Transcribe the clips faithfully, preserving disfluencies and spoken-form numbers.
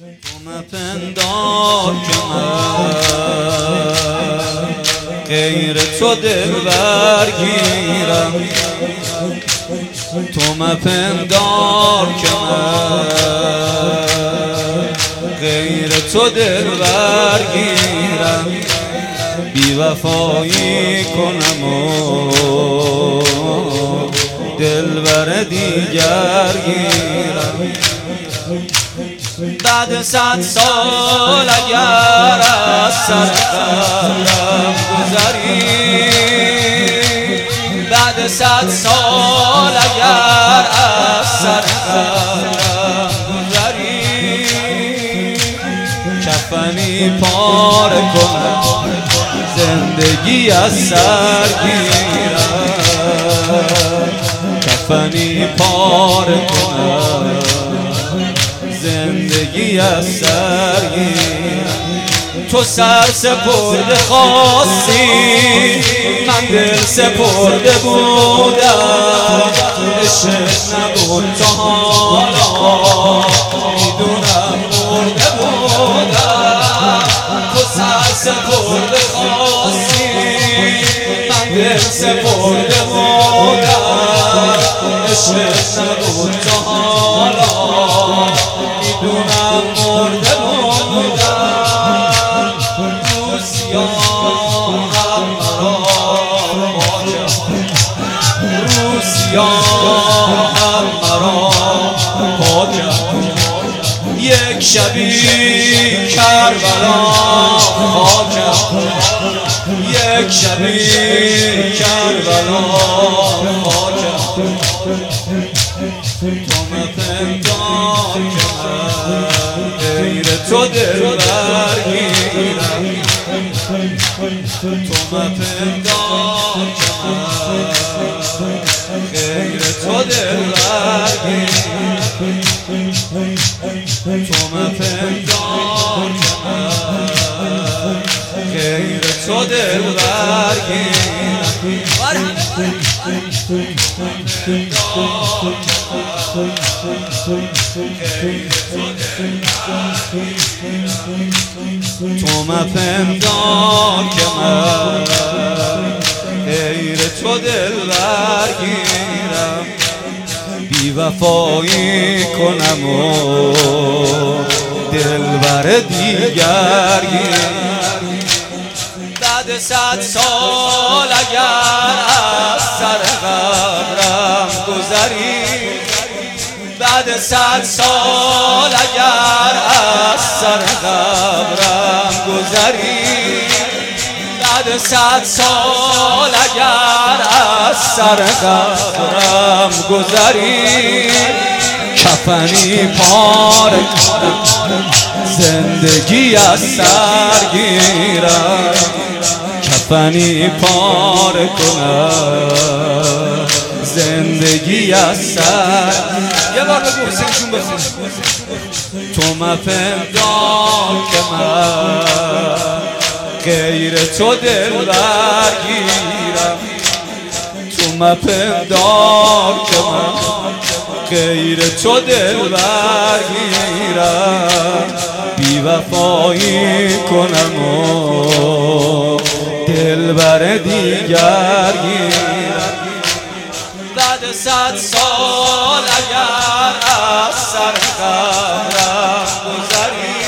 تو مپندار که من غیر تو دل برگیرم، تو مپندار که من غیر تو دل برگیرم، بی وفایی کنم و دل بر دیگر گیرم. بعد صد سال اگر از سر قبرم گذری، بعد صد سال اگر از سر قبرم گذری، کفنی پاره کنم زندگی از سر گیرم، کفنی پاره کنم زندگی از سر گیرم. تو سر سپرده خواستی من دل سپرده بودم، عشق نبود تا حالا میدونم مرده بودم. تو سر سپرده خواستی من دل سپرده بودم، عشق نبود تا حالا میدونم مرده بودم. روسیاه هم مرا روسیاه هم مرا پاکم، یک شبی کربلا خاکم، یک شبی کربلا خاکم. تو مپندار که من غیر تو دل برگیرم، تو مپندار که من غیر تو دل برگیرم، تو مپندار که من غیر تو دل برگیرم. تو مپندار که من غیر تو دل برگیرم، بی وفایی کنم و دل بر دیگر گیرم. بعد صد سال اگر از سر قبرم گذری، بعد صد سال اگر از سر قبرم گذری، بعد صد سال اگر از سر قبرم گذری، کفنی پاره کنم زندگی از سر گیرم، کفنی پاره کنم زندگی از سر. یه بار بگو حسینشون بخون. تو مپندار که من غیر تو دل برگیرم، تو مپندار که من غیر تو دل برگیرم، بی وفایی کنم و دل بر دیگر گیرم. بعد صد سال اگر از سر قبرم گذری،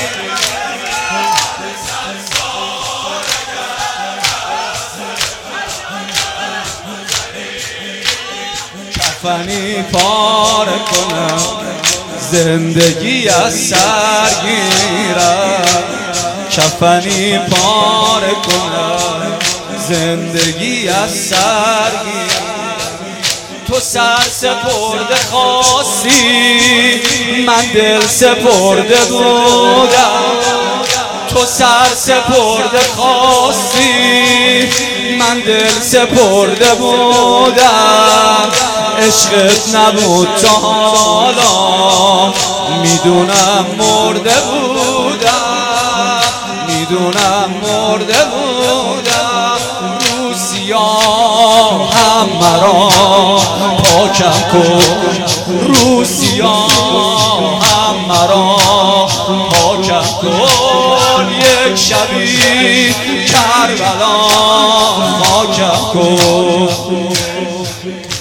کفنی پاره کنم زندگی از سر گیرم، کفنی پاره کنم زندگی از سر گیرم. تو سر سپرده خواستی من دل سپرده بودم، تو سر سپرده خواستی من دل سپرده بودم، عشقت نبود تا حالا میدونم مرده بودم، میدونم مرده بودم. روسیاه هم مرا پاکم کن، روسیاه هم مرا پاکم شبی کربلا خاکم کن.